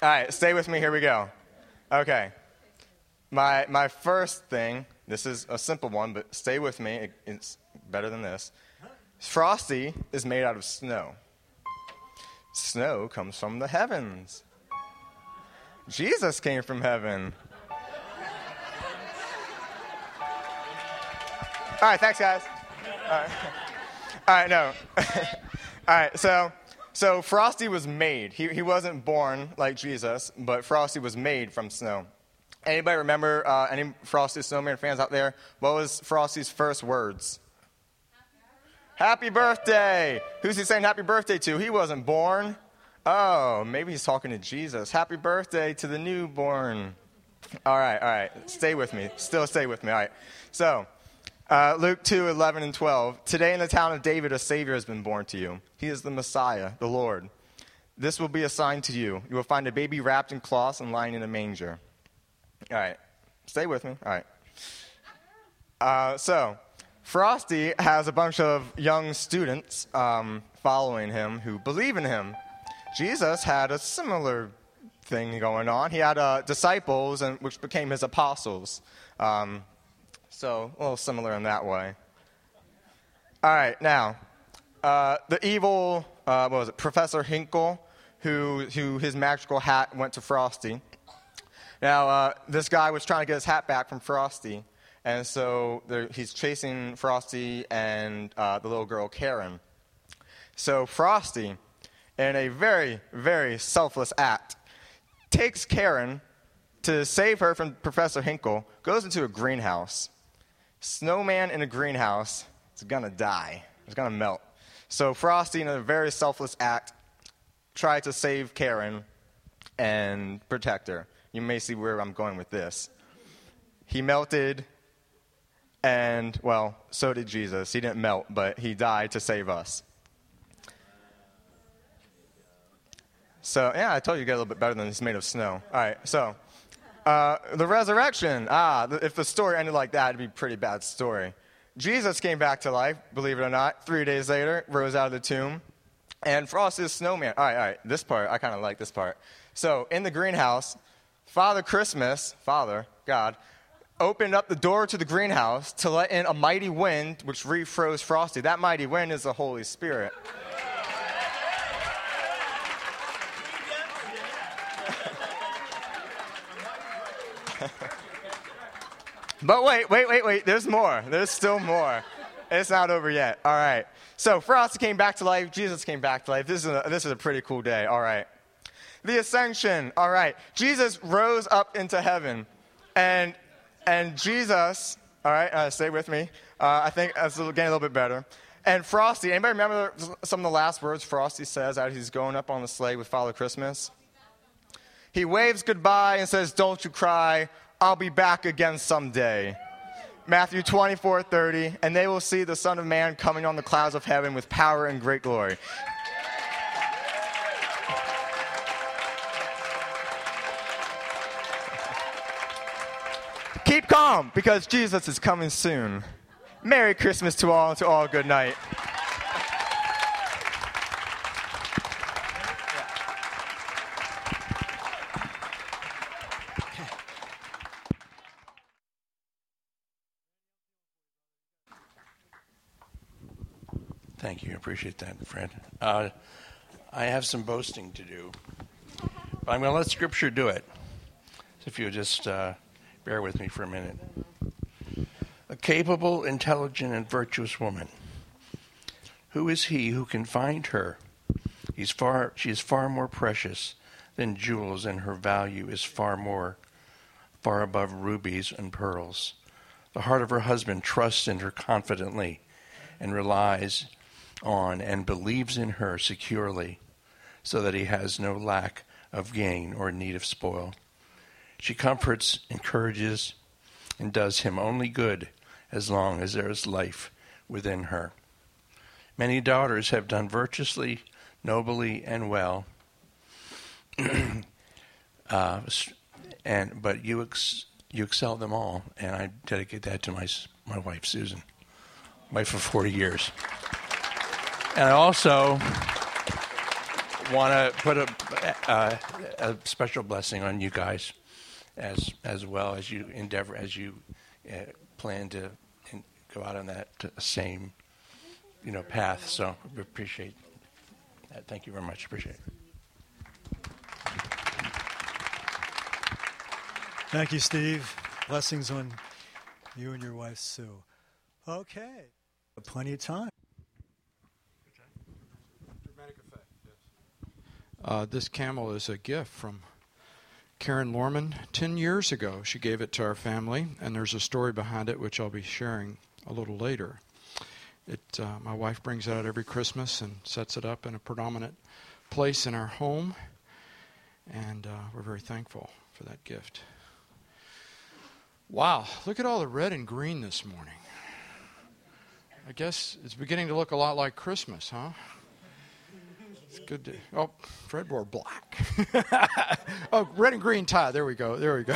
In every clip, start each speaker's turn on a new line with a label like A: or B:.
A: All right, stay with me. Here we go. Okay. My first thing, this is a simple one, but stay with me. It's better than this. Frosty is made out of snow. Snow comes from the heavens. Jesus came from heaven. All right, thanks, guys. All right, no. All right, so Frosty was made. He wasn't born like Jesus, but Frosty was made from snow. Anybody remember any Frosty Snowman fans out there? What was Frosty's first words? Happy birthday! Who's he saying happy birthday to? He wasn't born. Oh, maybe he's talking to Jesus. Happy birthday to the newborn. All right. Stay with me. Still stay with me. All right. So, Luke 2:11 and 12. Today in the town of David, a Savior has been born to you. He is the Messiah, the Lord. This will be a sign to you. You will find a baby wrapped in cloths and lying in a manger. All right. Stay with me. All right. So, Frosty has a bunch of young students following him who believe in him. Jesus had a similar thing going on. He had disciples, which became his apostles. So a little similar in that way. All right, now, the evil, Professor Hinkle, who his magical hat went to Frosty. Now, this guy was trying to get his hat back from Frosty. And so he's chasing Frosty and the little girl, Karen. So Frosty, in a very, very selfless act, takes Karen to save her from Professor Hinkle, goes into a greenhouse. Snowman in a greenhouse is going to die. It's going to melt. So Frosty, in a very selfless act, tried to save Karen and protect her. You may see where I'm going with this. He melted. And, well, so did Jesus. He didn't melt, but he died to save us. So, yeah, I told you to get a little bit better than he's made of snow. All right, so, the resurrection. If the story ended like that, it'd be a pretty bad story. Jesus came back to life, believe it or not. 3 days later, rose out of the tomb. And Frosty's snowman. All right, this part, I kind of like this part. So, in the greenhouse, Father God, opened up the door to the greenhouse to let in a mighty wind, which refroze Frosty. That mighty wind is the Holy Spirit. But wait. There's more. There's still more. It's not over yet. All right. So Frosty came back to life. Jesus came back to life. This is a pretty cool day. All right. The ascension. All right. Jesus rose up into heaven. And Jesus, all right, stay with me. I think that's getting a little bit better. And Frosty, anybody remember some of the last words Frosty says as he's going up on the sleigh with Father Christmas? He waves goodbye and says, "Don't you cry, I'll be back again someday." Matthew 24:30, and they will see the Son of Man coming on the clouds of heaven with power and great glory. Keep calm, because Jesus is coming soon. Merry Christmas to all, and to all good night.
B: Thank you. I appreciate that, Fred. I have some boasting to do, but I'm going to let Scripture do it. So if you'll just bear with me for a minute. A capable, intelligent, and virtuous woman. Who is he who can find her? She is far more precious than jewels, and her value is far above rubies and pearls. The heart of her husband trusts in her confidently and relies on and believes in her securely, so that he has no lack of gain or need of spoil. She comforts, encourages, and does him only good as long as there is life within her. Many daughters have done virtuously, nobly, and well, but you excel them all, and I dedicate that to my wife, Susan, wife of 40 years. And I also want to put a special blessing on you guys as well as you endeavor, as you plan to go out on that same, path. So we appreciate that. Thank you very much. Appreciate it.
C: Thank you, Steve. Blessings on you and your wife, Sue. Okay. Plenty of time.
D: Dramatic effect, yes. This camel is a gift from Karen Lorman 10 years ago. She gave it to our family, and there's a story behind it which I'll be sharing a little later. My wife brings it out every Christmas and sets it up in a predominant place in our home, and we're very thankful for that gift. Wow, look at all the red and green this morning. I guess it's beginning to look a lot like Christmas, huh? It's good to... Oh, Fred wore black. Oh, red and green tie. There we go.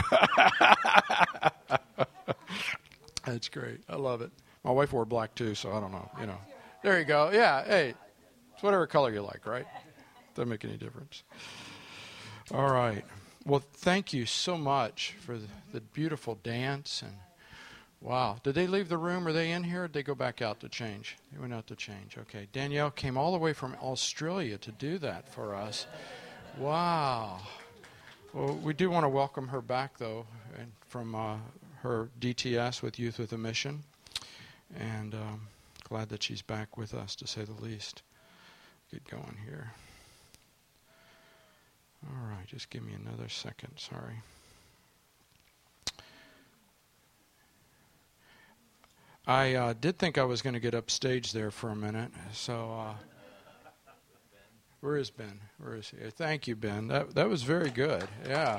D: That's great. I love it. My wife wore black too, so I don't know. There you go. Yeah, hey, it's whatever color you like, right? Doesn't make any difference. All right. Well, thank you so much for the beautiful dance. And wow. Did they leave the room? Are they in here? Or did they go back out to change? They went out to change. Okay. Danielle came all the way from Australia to do that for us. Wow. Well, we do want to welcome her back, though, and from her DTS with Youth with a Mission. And glad that she's back with us, to say the least. Get going here. All right, just give me another second, sorry. I did think I was going to get upstage there for a minute, so where is Ben? Where is he? Thank you, Ben. That was very good, yeah.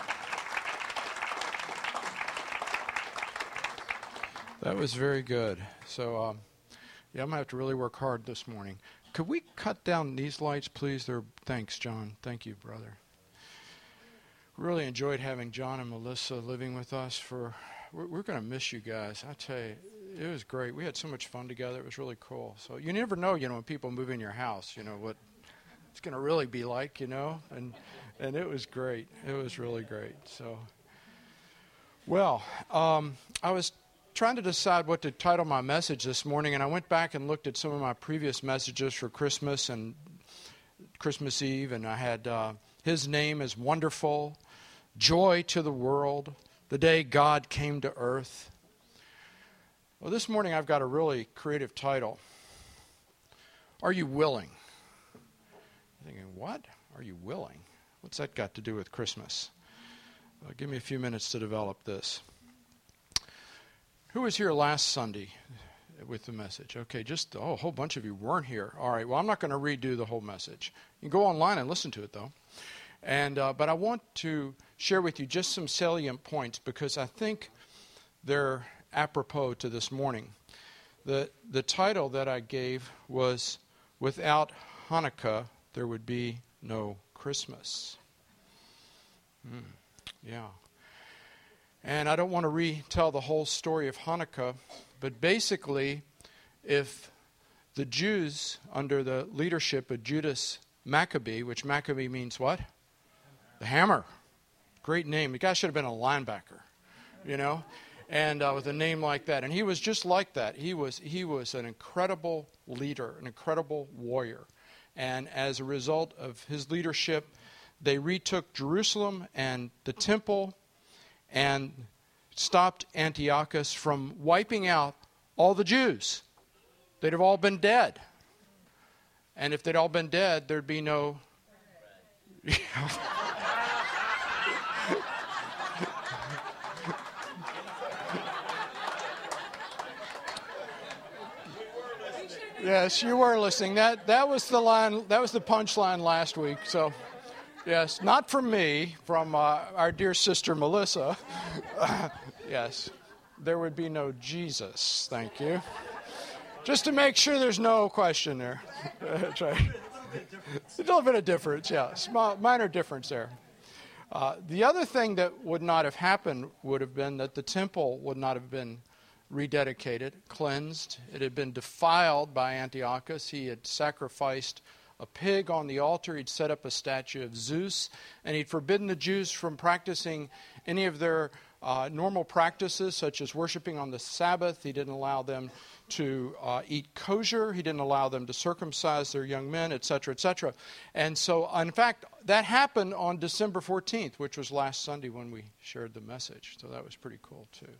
D: That was very good. So, yeah, I'm going to have to really work hard this morning. Could we cut down these lights, please? Thanks, John. Thank you, brother. Really enjoyed having John and Melissa living with us. We're going to miss you guys. I tell you, it was great. We had so much fun together. It was really cool. So you never know, when people move in your house, what it's going to really be like, And it was great. It was really great. So, well, I was trying to decide what to title my message this morning, and I went back and looked at some of my previous messages for Christmas and Christmas Eve, and I had His Name is Wonderful, Joy to the World, The Day God Came to Earth. Well, this morning I've got a really creative title. Are you willing? You're thinking, what? Are you willing? What's that got to do with Christmas? Give me a few minutes to develop this. Who was here last Sunday with the message? Okay, a whole bunch of you weren't here. All right, well, I'm not going to redo the whole message. You can go online and listen to it, though. And but I want to share with you just some salient points because I think they're apropos to this morning. The title that I gave was, Without Hanukkah, There Would Be No Christmas. Yeah. And I don't want to retell the whole story of Hanukkah, but basically, if the Jews, under the leadership of Judas Maccabee, which Maccabee means what? The hammer. Great name. The guy should have been a linebacker, and with a name like that. And he was just like that. He was an incredible leader, an incredible warrior. And as a result of his leadership, they retook Jerusalem and the temple and stopped Antiochus from wiping out all the Jews. They'd have all been dead. And if they'd all been dead, there'd be no... Yes, you were listening. That was the line. That was the punchline last week. So, yes, not from me, from our dear sister Melissa. Yes, there would be no Jesus. Thank you. Just to make sure there's no question there. That's right. A little bit of difference, yeah. Minor difference there. The other thing that would not have happened would have been that the temple would not have been rededicated, cleansed. It had been defiled by Antiochus. He had sacrificed a pig on the altar. He'd set up a statue of Zeus, and he'd forbidden the Jews from practicing any of their normal practices, such as worshiping on the Sabbath. He didn't allow them to eat kosher. He didn't allow them to circumcise their young men, etc., etc. And so, in fact, that happened on December 14th, which was last Sunday when we shared the message. So that was pretty cool, too.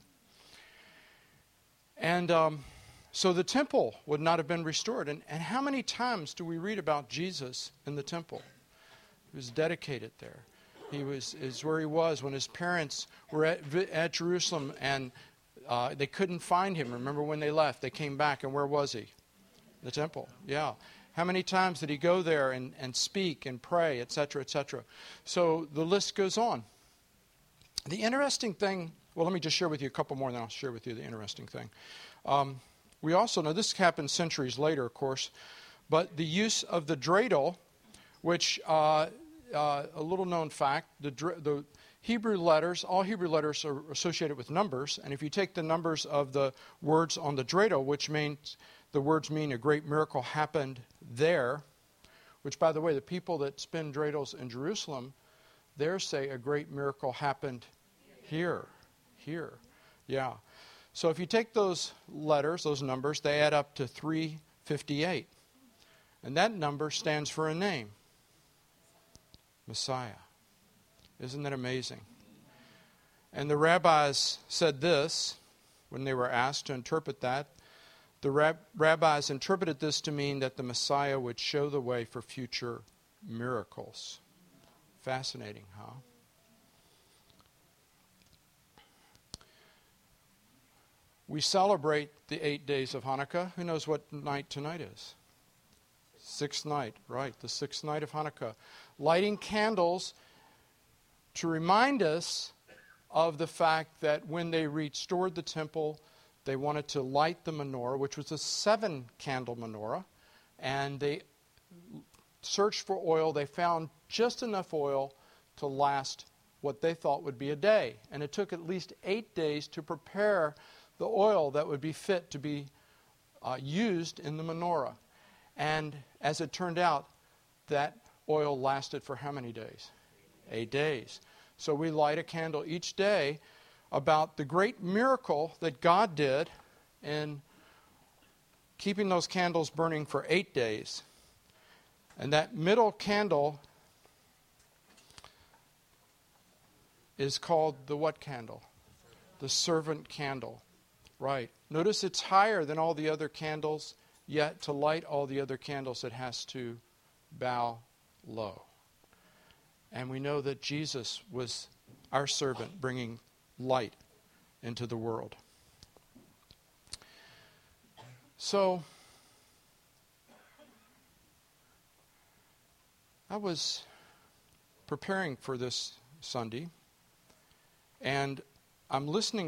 D: And so the temple would not have been restored. And how many times do we read about Jesus in the temple? He was dedicated there. Is where he was when his parents were at Jerusalem, and they couldn't find him. Remember when they left? They came back, and where was he? The temple, yeah. How many times did he go there and speak and pray, etc., etc.? So the list goes on. The interesting thing, well, let me just share with you a couple more, and then I'll share with you the interesting thing. We also know, this happened centuries later, of course, but the use of the dreidel, which, a little known fact, the Hebrew letters, all Hebrew letters are associated with numbers, and if you take the numbers of the words on the dreidel, which means the words mean a great miracle happened there, which, by the way, the people that spin dreidels in Jerusalem, there say a great miracle happened here. Yeah. So if you take those letters, those numbers, they add up to 358. And that number stands for a name. Messiah. Isn't that amazing? And the rabbis said this when they were asked to interpret that. The rabbis interpreted this to mean that the Messiah would show the way for future miracles. Fascinating, huh? We celebrate the 8 days of Hanukkah. Who knows what night tonight is? Sixth night, right, the sixth night of Hanukkah. Lighting candles to remind us of the fact that when they restored the temple, they wanted to light the menorah, which was a 7-candle menorah, and they searched for oil. They found just enough oil to last what they thought would be a day. And it took at least 8 days to prepare the oil that would be fit to be used in the menorah. And as it turned out, that oil lasted for how many days? 8 days. So we light a candle each day about the great miracle that God did in keeping those candles burning for 8 days. And that middle candle is called the what candle? The servant candle. Right. Notice it's higher than all the other candles, yet to light all the other candles it has to bow low. And we know that Jesus was our servant, bringing light into the world. So, I was preparing for this Sunday, and I'm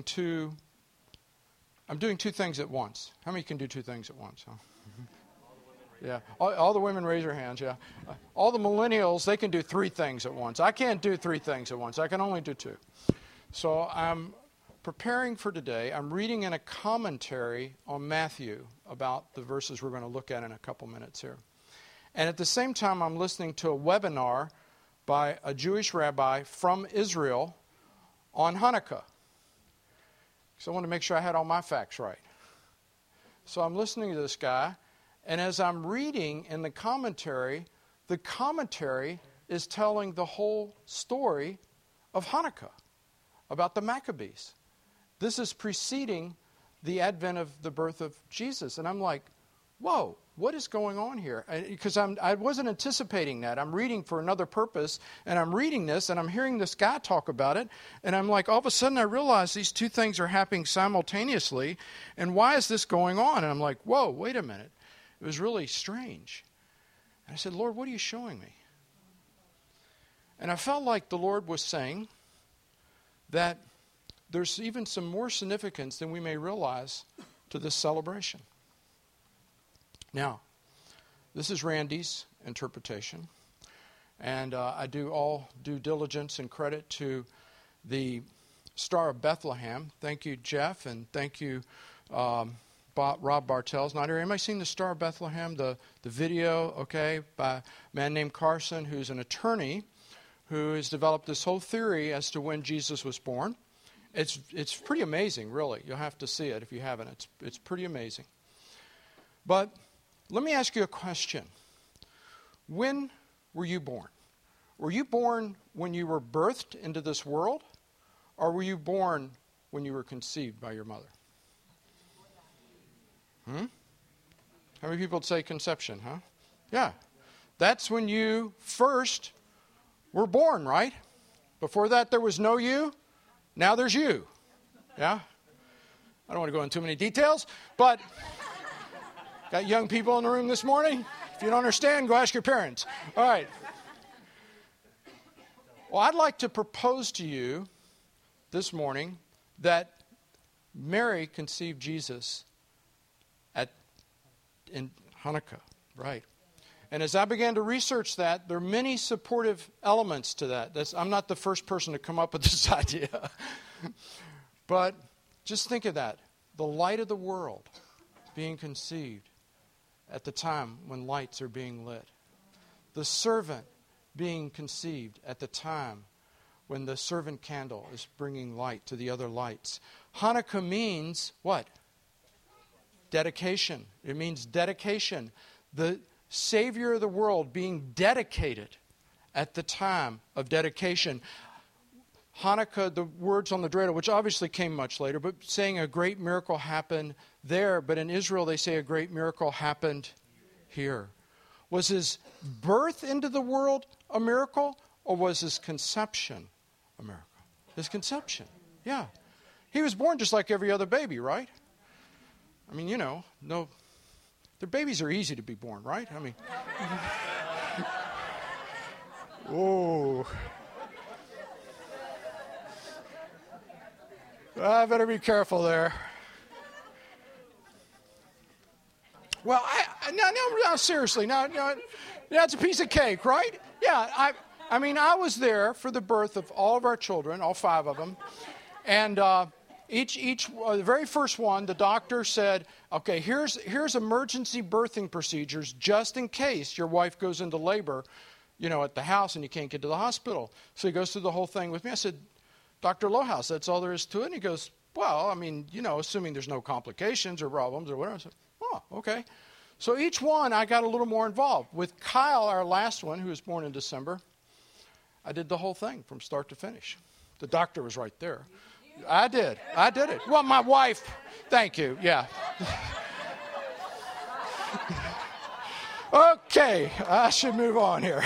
D: doing two things at once. How many can do two things at once? Huh? Yeah, all the women raise their hands, yeah. All the millennials, they can do 3 things at once. I can't do 3 things at once. I can only do 2. So I'm preparing for today. I'm reading in a commentary on Matthew about the verses we're going to look at in a couple minutes here. And at the same time, I'm listening to a webinar by a Jewish rabbi from Israel on Hanukkah. So I want to make sure I had all my facts right. So I'm listening to this guy, and as I'm reading in the commentary is telling the whole story of Hanukkah, about the Maccabees. This is preceding the advent of the birth of Jesus. And I'm like, whoa, what is going on here? Because I wasn't anticipating that. I'm reading for another purpose, and I'm reading this, and I'm hearing this guy talk about it, and I'm like, all of a sudden I realize these 2 things are happening simultaneously, and why is this going on? And I'm like, whoa, wait a minute. It was really strange. And I said, Lord, what are you showing me? And I felt like the Lord was saying that there's even some more significance than we may realize to this celebration. Now, this is Randy's interpretation, and I do all due diligence and credit to the Star of Bethlehem. Thank you, Jeff, and thank you, Rob Bartell's not here. Anybody seen The Star of Bethlehem, the video, okay, by a man named Carson, who's an attorney who has developed this whole theory as to when Jesus was born. It's pretty amazing, really. You'll have to see it if you haven't. It's pretty amazing. But let me ask you a question. When were you born? Were you born when you were birthed into this world, or were you born when you were conceived by your mother? How many people would say conception, huh? Yeah. That's when you first were born, right? Before that, there was no you. Now there's you. Yeah? I don't want to go into too many details, but got young people in the room this morning? If you don't understand, go ask your parents. All right. Well, I'd like to propose to you this morning that Mary conceived Jesus in Hanukkah, right? And as I began to research that, there are many supportive elements to that. I'm not the first person to come up with this idea. But just think of that. The light of the world being conceived at the time when lights are being lit. The servant being conceived at the time when the servant candle is bringing light to the other lights. Hanukkah means what? Dedication. It means dedication. The Savior of the world being dedicated at the time of dedication. Hanukkah, the words on the dreidel, which obviously came much later, but saying a great miracle happened there. But in Israel, they say a great miracle happened here. Was his birth into the world a miracle, or was his conception a miracle? His conception, yeah. He was born just like every other baby, right? I mean, no, their babies are easy to be born, right? I mean, oh, I better be careful there. Well, now, seriously, now, it's a piece of cake, right? Yeah, I mean, I was there for the birth of all of our children, all 5 of them, and the very first one, the doctor said, okay, here's emergency birthing procedures just in case your wife goes into labor, at the house and you can't get to the hospital. So he goes through the whole thing with me. I said, Dr. Lohaus, that's all there is to it? And he goes, well, I mean, assuming there's no complications or problems or whatever. I said, oh, okay. So each one, I got a little more involved. With Kyle, our last one, who was born in December, I did the whole thing from start to finish. The doctor was right there. I did it. Well, my wife, thank you, yeah. Okay, I should move on here.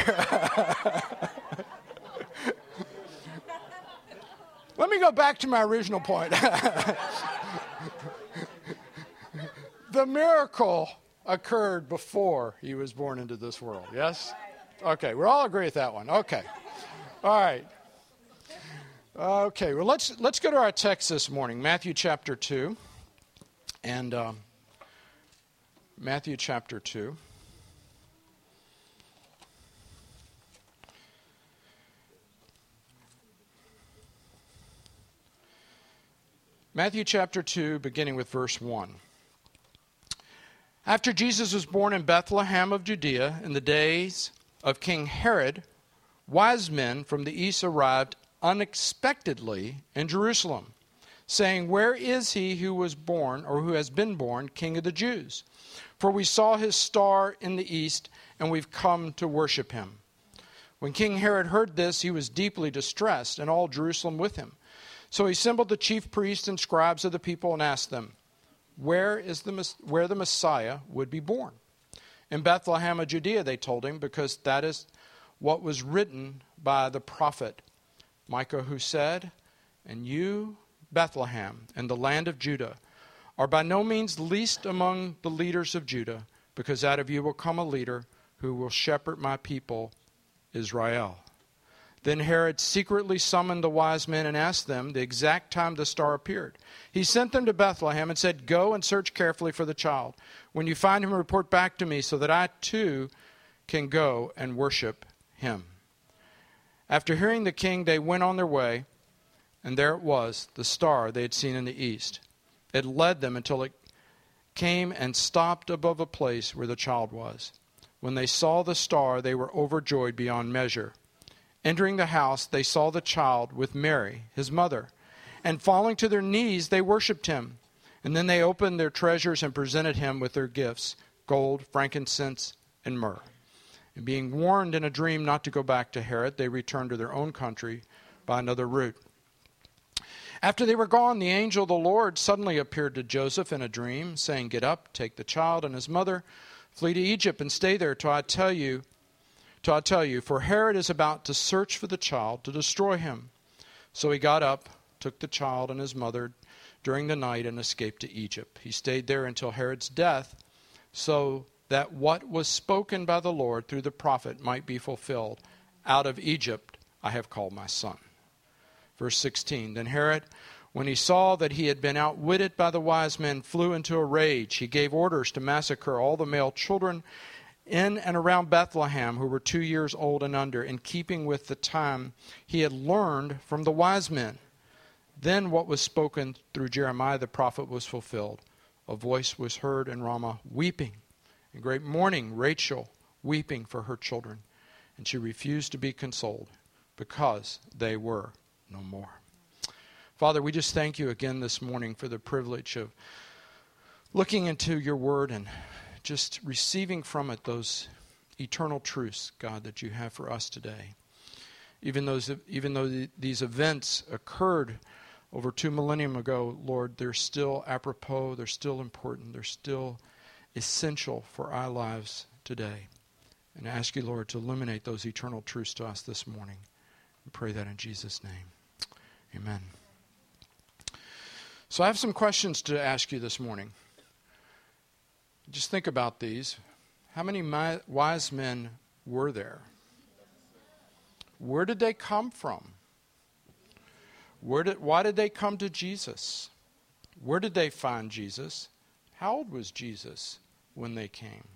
D: Let me go back to my original point. The miracle occurred before he was born into this world, yes? Okay, we all agree with that one. Okay, all right. Okay, well, let's go to our text this morning, Matthew chapter 2. And Matthew chapter 2. Matthew chapter 2, beginning with verse 1. After Jesus was born in Bethlehem of Judea in the days of King Herod, wise men from the east arrived unexpectedly in Jerusalem, saying, where is he who was born, or who has been born, King of the Jews? For we saw his star in the east, and we've come to worship him. When King Herod heard this, he was deeply distressed, and all Jerusalem with him. So he assembled the chief priests and scribes of the people and asked them, where the Messiah would be born? In Bethlehem of Judea, they told him, because that is what was written by the prophet Micah, who said, and you, Bethlehem, and the land of Judah, are by no means least among the leaders of Judah, because out of you will come a leader who will shepherd my people, Israel. Then Herod secretly summoned the wise men and asked them the exact time the star appeared. He sent them to Bethlehem and said, go and search carefully for the child. When you find him, report back to me so that I too can go and worship him. After hearing the king, they went on their way, and there it was, the star they had seen in the east. It led them until it came and stopped above a place where the child was. When they saw the star, they were overjoyed beyond measure. Entering the house, they saw the child with Mary, his mother, and falling to their knees, they worshipped him. And then they opened their treasures and presented him with their gifts, gold, frankincense, and myrrh. And being warned in a dream not to go back to Herod, they returned to their own country by another route. After they were gone, the angel of the Lord suddenly appeared to Joseph in a dream, saying, "Get up, take the child and his mother, flee to Egypt and stay there till I tell you, for Herod is about to search for the child to destroy him." So he got up, took the child and his mother during the night, and escaped to Egypt. He stayed there until Herod's death, so that what was spoken by the Lord through the prophet might be fulfilled. "Out of Egypt I have called my son." Verse 16, Then Herod, when he saw that he had been outwitted by the wise men, flew into a rage. He gave orders to massacre all the male children in and around Bethlehem who were 2 years old and under, in keeping with the time he had learned from the wise men. Then what was spoken through Jeremiah the prophet was fulfilled. A voice was heard in Ramah, weeping, in great mourning, Rachel weeping for her children. And she refused to be consoled, because they were no more. Father, we just thank you again this morning for the privilege of looking into your word and just receiving from it those eternal truths, God, that you have for us today. Even though these events occurred over 2 millennium ago, Lord, they're still apropos, they're still important, they're still essential for our lives today. And I ask you, Lord, to illuminate those eternal truths to us this morning. We pray that in Jesus' name. Amen. So I have some questions to ask you this morning. Just think about these. How many wise men were there? Where did they come from? Why did they come to Jesus? Where did they find Jesus? How old was Jesus when they came?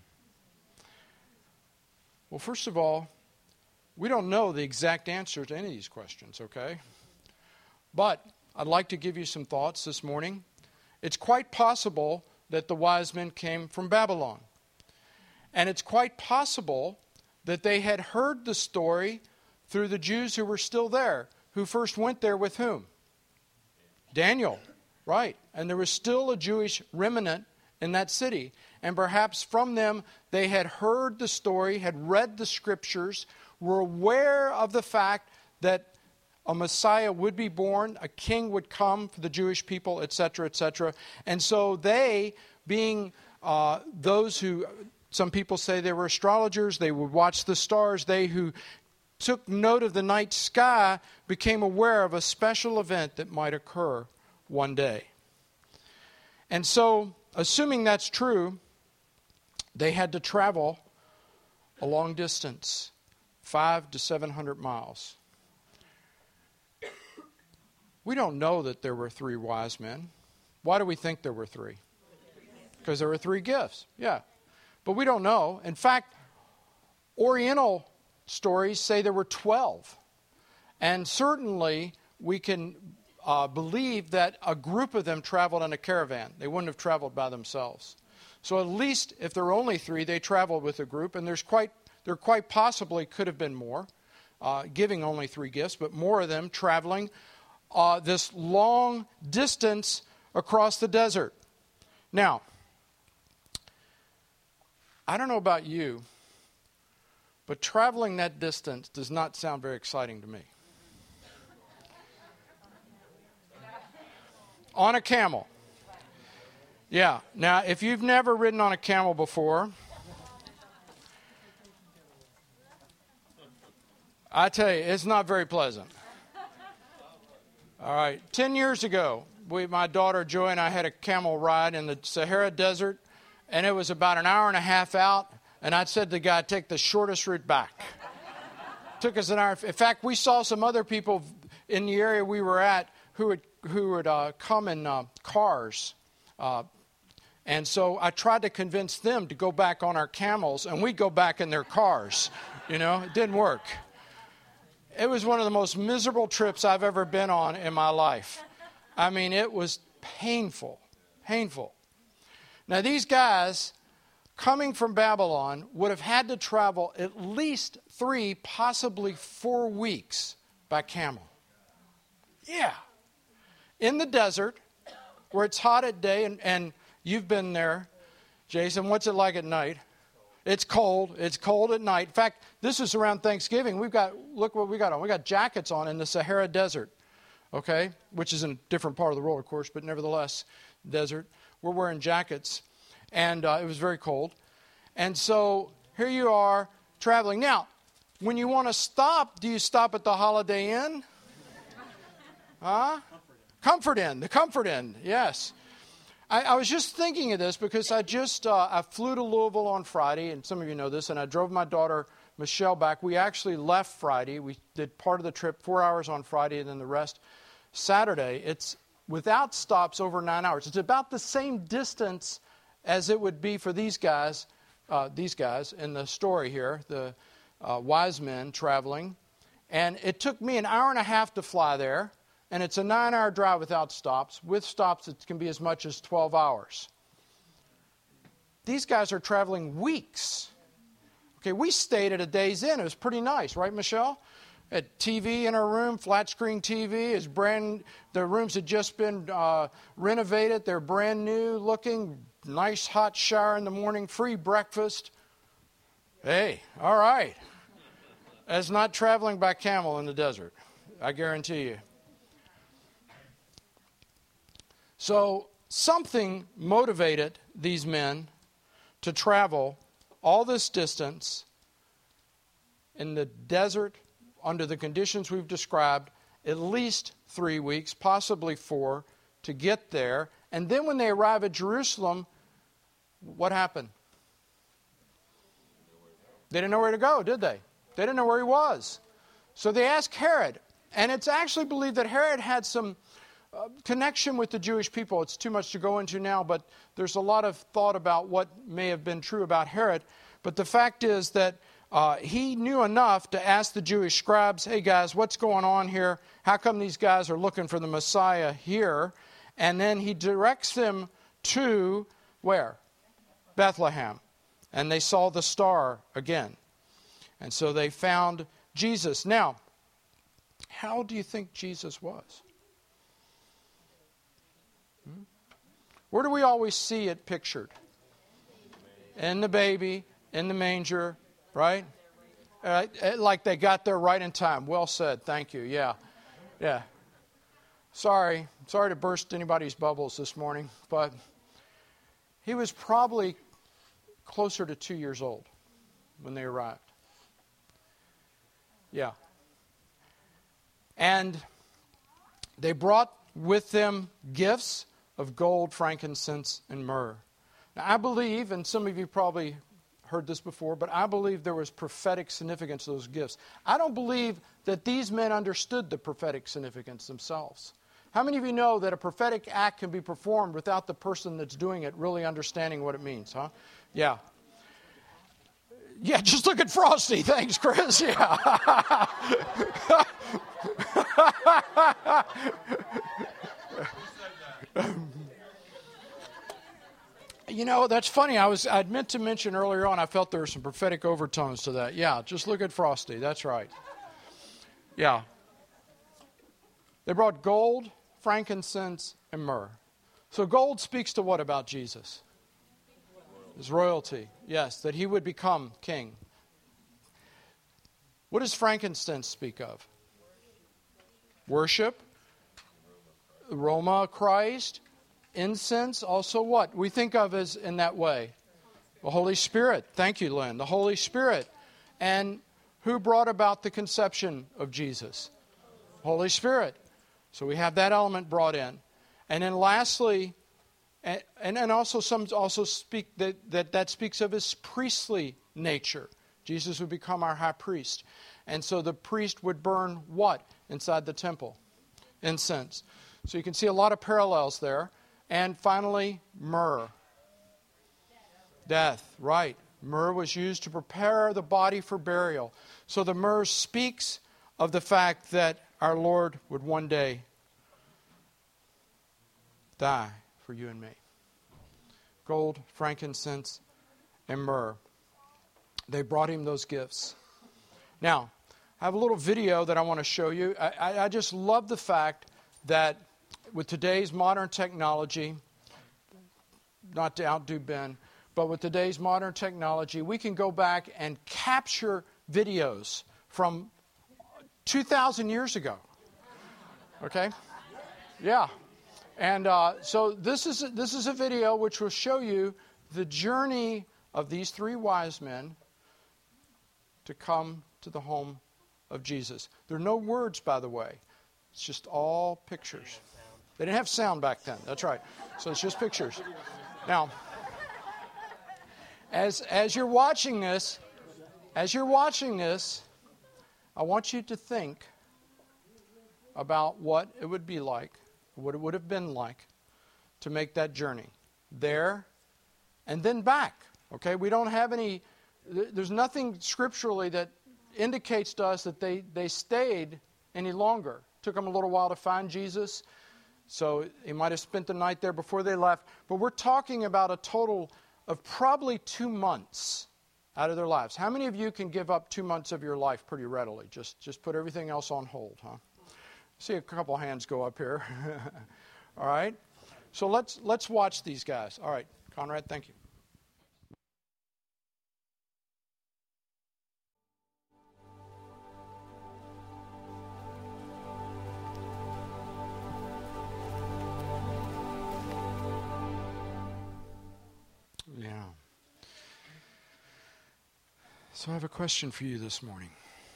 D: Well, first of all, we don't know the exact answer to any of these questions, okay? But I'd like to give you some thoughts this morning. It's quite possible that the wise men came from Babylon. And it's quite possible that they had heard the story through the Jews who were still there, who first went there with whom? Daniel, right. And there was still a Jewish remnant in that city. And perhaps from them they had heard the story, had read the scriptures, were aware of the fact that a Messiah would be born, a king would come for the Jewish people, etc., etc. And so they, being those who, some people say they were astrologers, they would watch the stars, they who took note of the night sky became aware of a special event that might occur one day. And so, assuming that's true, they had to travel a long distance, 500 to 700 miles. We don't know that there were 3 wise men. Why do we think there were 3? Because there were 3 gifts, yeah. But we don't know. In fact, Oriental stories say there were 12. And certainly we can believe that a group of them traveled in a caravan. They wouldn't have traveled by themselves. So at least if there were only 3, they traveled with a group. And there quite possibly could have been more, giving only 3 gifts, but more of them traveling this long distance across the desert. Now, I don't know about you, but traveling that distance does not sound very exciting to me. On a camel. Yeah. Now, if you've never ridden on a camel before, I tell you, it's not very pleasant. All right. 10 years ago, my daughter Joy and I had a camel ride in the Sahara Desert, and it was about an hour and a half out, and I said to the guy, take the shortest route back. Took us an hour. In fact, we saw some other people in the area we were at who would come in cars. And so I tried to convince them to go back on our camels, and we'd go back in their cars. You know, it didn't work. It was one of the most miserable trips I've ever been on in my life. I mean, it was painful. Now, these guys coming from Babylon would have had to travel at least 3, possibly 4 weeks by camel. Yeah. In the desert, where it's hot at day, and you've been there. Jason, what's it like at night? It's cold. It's cold at night. In fact, this is around Thanksgiving. Look what we got on. We got jackets on in the Sahara Desert, okay, which is in a different part of the world, of course, but nevertheless, desert. We're wearing jackets, and it was very cold. And so here you are traveling. Now, when you want to stop, do you stop at the Holiday Inn? Huh? Comfort Inn. The Comfort Inn, yes. I was just thinking of this because I flew to Louisville on Friday, and some of you know this, and I drove my daughter Michelle back. We actually left Friday. We did part of the trip, 4 hours on Friday, and then the rest Saturday. It's without stops over 9 hours. It's about the same distance as it would be for these guys in the story here, the wise men traveling. And it took me an hour and a half to fly there. And it's a 9-hour drive without stops. With stops, it can be as much as 12 hours. These guys are traveling weeks. Okay, we stayed at a Days Inn. It was pretty nice, right, Michelle? Had TV in our room, flat screen TV. The rooms had just been renovated. They're brand new looking. Nice hot shower in the morning. Free breakfast. Hey, all right. That's not traveling by camel in the desert, I guarantee you. So something motivated these men to travel all this distance in the desert under the conditions we've described, at least 3 weeks, possibly 4, to get there. And then when they arrive at Jerusalem, what happened? They didn't know where to go, did they? They didn't know where he was. So they asked Herod. And it's actually believed that Herod had some connection with the Jewish people. It's too much to go into now, but there's a lot of thought about what may have been true about Herod. But the fact is that he knew enough to ask the Jewish scribes, hey guys, what's going on here? How come these guys are looking for the Messiah here? And then he directs them to where? Bethlehem. And they saw the star again. And so they found Jesus. Now, how do you think Jesus was? Where do we always see it pictured? In the baby, in the manger, right? Like they got there right in time. Well said. Thank you. Yeah. Sorry to burst anybody's bubbles this morning, but he was probably closer to 2 years old when they arrived. Yeah. And they brought with them gifts of gold, frankincense, and myrrh. Now, I believe, and some of you probably heard this before, but I believe there was prophetic significance to those gifts. I don't believe that these men understood the prophetic significance themselves. How many of you know that a prophetic act can be performed without the person that's doing it really understanding what it means, huh? Yeah. Yeah, just look at Frosty. Thanks, Chris. Yeah. You know, that's funny. I'd meant to mention earlier on, I felt there were some prophetic overtones to that. Yeah, just look at Frosty. That's right. Yeah. They brought gold, frankincense, and myrrh. So gold speaks to what about Jesus? His royalty. Yes, that he would become king. What does frankincense speak of? Worship. Aroma of Christ. Incense. Also what? We think of as in that way. The Holy Spirit. Thank you, Lynn. The Holy Spirit. And who brought about the conception of Jesus? Holy Spirit. So we have that element brought in. And then lastly, and also some also speak that speaks of his priestly nature. Jesus would become our high priest. And so the priest would burn what inside the temple? Incense. So you can see a lot of parallels there. And finally, myrrh. Death, right. Myrrh was used to prepare the body for burial. So the myrrh speaks of the fact that our Lord would one day die for you and me. gold, frankincense, and myrrh. They brought him those gifts. Now, I have a little video that I want to show you. I just love the fact that with today's modern technology, not to outdo Ben, but with today's modern technology, we can go back and capture videos from 2,000 years ago. Okay? Yeah. And so this is a video which will show you the journey of these three wise men to come to the home of Jesus. There are no words, by the way. It's just all pictures. They didn't have sound back then. That's right. So it's just pictures. Now, as you're watching this, I want you to think about what it would be like, what it would have been like to make that journey there and then back. Okay? We don't have any, there's nothing scripturally that indicates to us that they stayed any longer. It took them a little while to find Jesus, so he might have spent the night there before they left. But we're talking about a total of probably 2 months out of their lives. How many of you can give up 2 months of your life pretty readily? Just put everything else on hold, huh? See a couple hands go up here. All right? So let's watch these guys. All right, Conrad, thank you. Yeah. So I have a question for you this morning.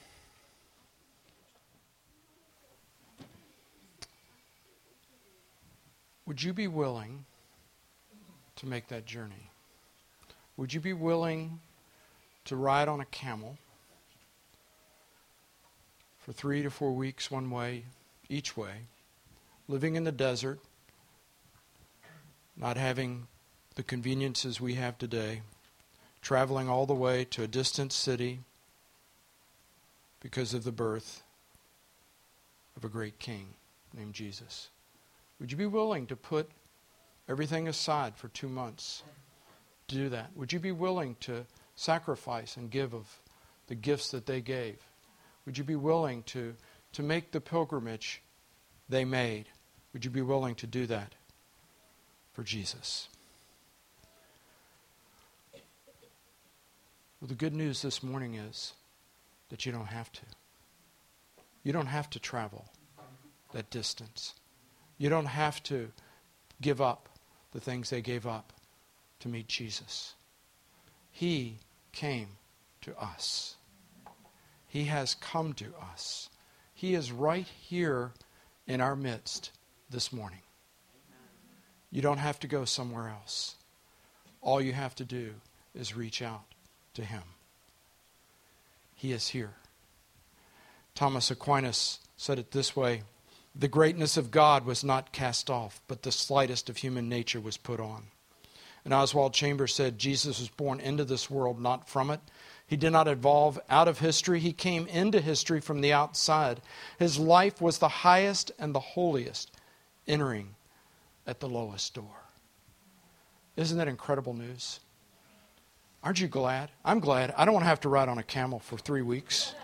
D: Would you be willing to make that journey? Would you be willing to ride on a camel for 3 to 4 weeks one way, each way, living in the desert, not having the conveniences we have today, traveling all the way to a distant city because of the birth of a great king named Jesus? Would you be willing to put everything aside for 2 months to do that? Would you be willing to sacrifice and give of the gifts that they gave? Would you be willing to make the pilgrimage they made? Would you be willing to do that for Jesus? Well, the good news this morning is that you don't have to. You don't have to travel that distance. You don't have to give up the things they gave up to meet Jesus. He came to us. He has come to us. He is right here in our midst this morning. You don't have to go somewhere else. All you have to do is reach out to Him. He is here. Thomas Aquinas said it this way: the greatness of God was not cast off, but the slightest of human nature was put on. And Oswald Chambers said, Jesus was born into this world, not from it. He did not evolve out of history. He came into history from the outside. His life was the highest and the holiest, entering at the lowest door. Isn't that incredible news? Aren't you glad? I'm glad. I don't want to have to ride on a camel for 3 weeks.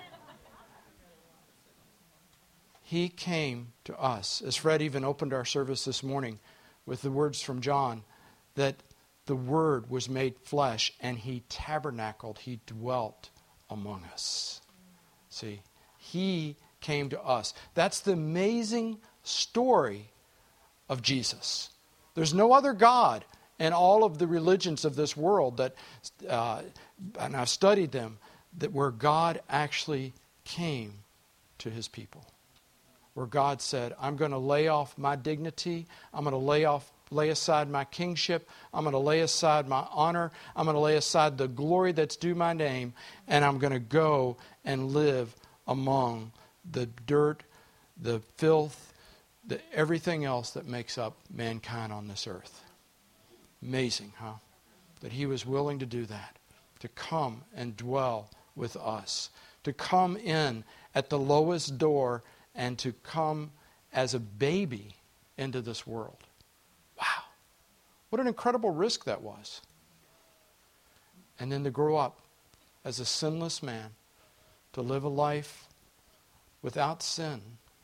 D: He came to us. As Fred even opened our service this morning with the words from John, that the Word was made flesh and He tabernacled, He dwelt among us. See, He came to us. That's the amazing story of Jesus. There's no other God in all of the religions of this world that, and I've studied them, that where God actually came to His people. Where God said, I'm going to lay off my dignity. I'm going to lay aside my kingship. I'm going to lay aside my honor. I'm going to lay aside the glory that's due my name. And I'm going to go and live among the dirt, the filth, everything else that makes up mankind on this earth. Amazing, huh? That He was willing to do that. To come and dwell with us. To come in at the lowest door and to come as a baby into this world. Wow. What an incredible risk that was. And then to grow up as a sinless man, to live a life without sin,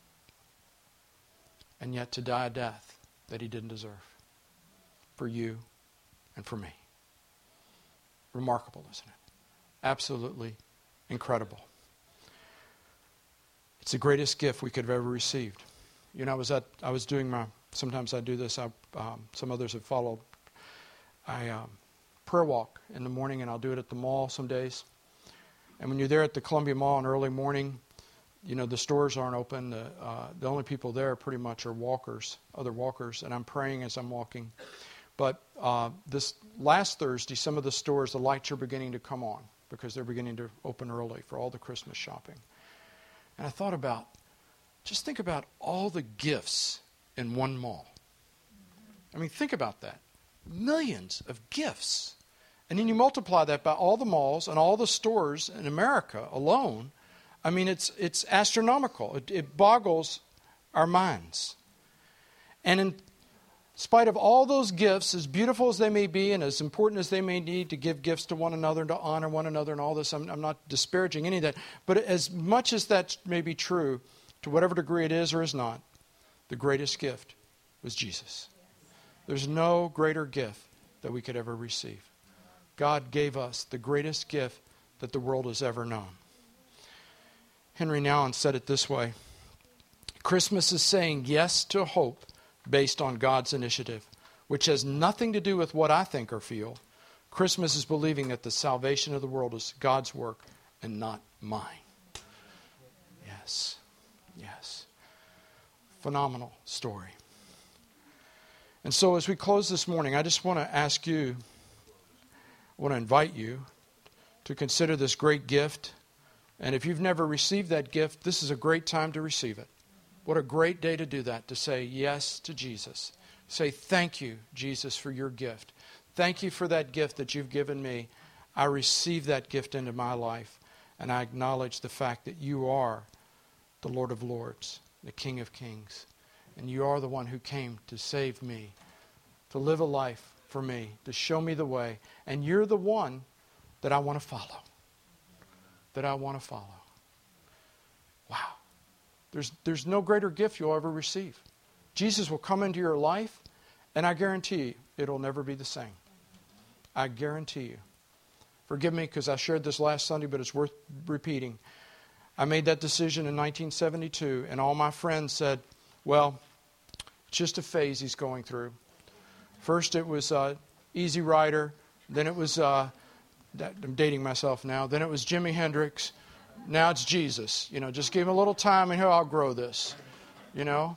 D: and yet to die a death that he didn't deserve for you and for me. Remarkable, isn't it? Absolutely incredible. It's the greatest gift we could have ever received. You know, I was doing sometimes I do this, some others have followed. I prayer walk in the morning, and I'll do it at the mall some days. And when you're there at the Columbia Mall in early morning, you know, the stores aren't open. The only people there pretty much are walkers, other walkers, and I'm praying as I'm walking. But this last Thursday, some of the stores, the lights are beginning to come on because they're beginning to open early for all the Christmas shopping. And I thought just think about all the gifts in one mall. I mean, think about that. Millions of gifts. And then you multiply that by all the malls and all the stores in America alone. I mean, it's astronomical. It boggles our minds. And in spite of all those gifts, as beautiful as they may be and as important as they may need to give gifts to one another and to honor one another and all this, I'm not disparaging any of that. But as much as that may be true, to whatever degree it is or is not, the greatest gift was Jesus. There's no greater gift that we could ever receive. God gave us the greatest gift that the world has ever known. Henry Nouwen said it this way: Christmas is saying yes to hope based on God's initiative, which has nothing to do with what I think or feel. Christmas is believing that the salvation of the world is God's work and not mine. Yes. Yes. Phenomenal story. And so as we close this morning, I just want to ask you, I want to invite you to consider this great gift. And if you've never received that gift, this is a great time to receive it. What a great day to do that, to say yes to Jesus. Say, thank you, Jesus, for your gift. Thank you for that gift that you've given me. I receive that gift into my life, and I acknowledge the fact that you are the Lord of Lords, the King of Kings, and you are the one who came to save me, to live a life for me, to show me the way, and you're the one that I want to follow. That I want to follow. Wow. There's no greater gift you'll ever receive. Jesus will come into your life, and I guarantee you, it'll never be the same. I guarantee you. Forgive me because I shared this last Sunday, but it's worth repeating. I made that decision in 1972, and all my friends said, well, it's just a phase he's going through. First it was Easy Rider, then it was, I'm dating myself now, then it was Jimi Hendrix, now it's Jesus. You know, just give him a little time and he'll outgrow this. You know,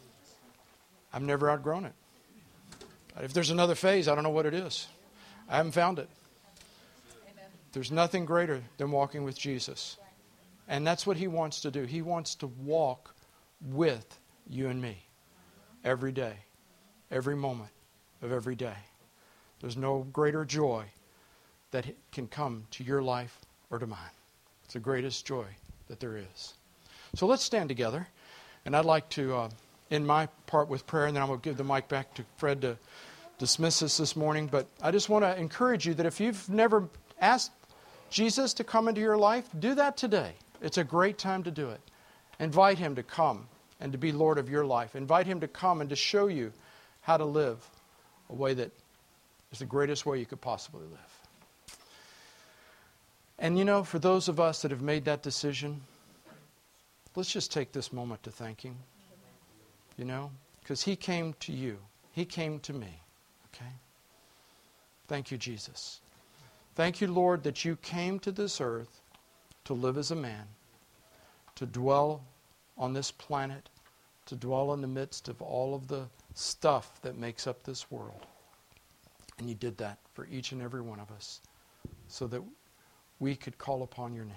D: I've never outgrown it. If there's another phase, I don't know what it is. I haven't found it. There's nothing greater than walking with Jesus. And that's what he wants to do. He wants to walk with you and me every day, every moment of every day. There's no greater joy that can come to your life or to mine. It's the greatest joy that there is. So let's stand together. And I'd like to end my part with prayer, and then I'm going to give the mic back to Fred to dismiss us this morning. But I just want to encourage you that if you've never asked Jesus to come into your life, do that today. It's a great time to do it. Invite him to come and to be Lord of your life. Invite him to come and to show you how to live a way that is the greatest way you could possibly live. And you know, for those of us that have made that decision, let's just take this moment to thank him. You know, because he came to you. He came to me. Okay? Thank you, Jesus. Thank you, Lord, that you came to this earth to live as a man, to dwell on this planet, to dwell in the midst of all of the stuff that makes up this world. And you did that for each and every one of us so that we could call upon your name.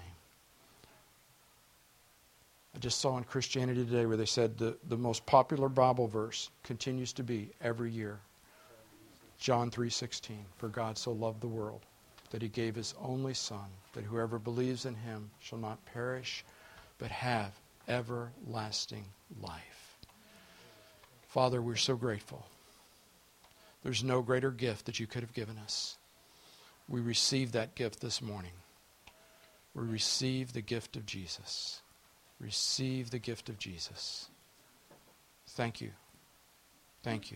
D: I just saw in Christianity Today where they said the most popular Bible verse continues to be every year. John 3:16, for God so loved the world that he gave his only Son, that whoever believes in him shall not perish, but have everlasting life. Father, we're so grateful There's no greater gift that you could have given us. We receive that gift this morning. We receive the gift of Jesus. Receive the gift of Jesus. Thank you. Thank you.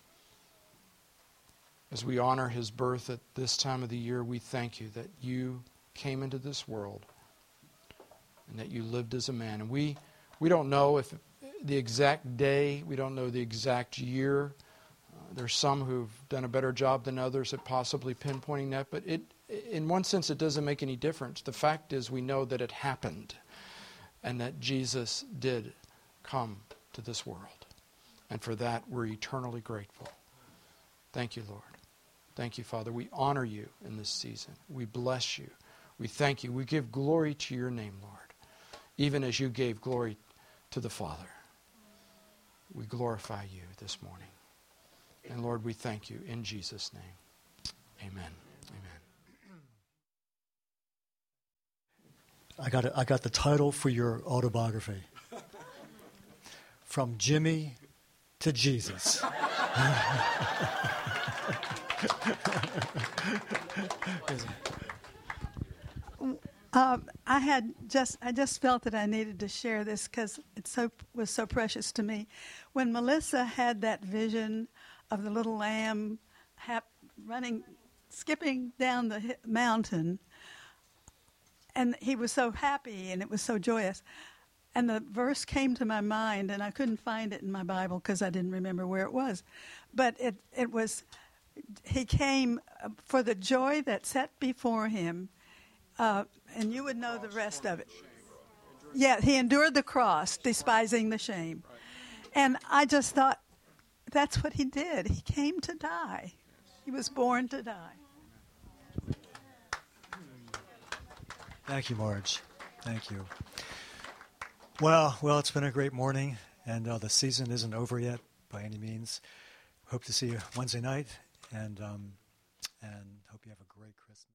D: As we honor his birth at this time of the year, we thank you that you came into this world and that you lived as a man. And we don't know if the exact day, we don't know the exact year. There's some who've done a better job than others at possibly pinpointing that, but in one sense it doesn't make any difference. The fact is we know that it happened and that Jesus did come to this world. And for that we're eternally grateful. Thank you, Lord. Thank you, Father. We honor you in this season. We bless you. We thank you. We give glory to your name, Lord, even as you gave glory to the Father. We glorify you this morning. And Lord, we thank you in Jesus' name. Amen. Amen.
C: I got the title for your autobiography. From Jimmy to Jesus.
E: I just felt that I needed to share this because it was so precious to me. When Melissa had that vision of the little lamb skipping down the mountain, and he was so happy and it was so joyous. And the verse came to my mind, and I couldn't find it in my Bible because I didn't remember where it was. But it was, he came for the joy that set before him, and you would know the rest of it. Yeah, he endured the cross, despising the shame. And I just thought, that's what he did. He came to die. He was born to die.
C: Thank you, Marge. Thank you. Well, it's been a great morning, and the season isn't over yet by any means. Hope to see you Wednesday night, and hope you have a great Christmas.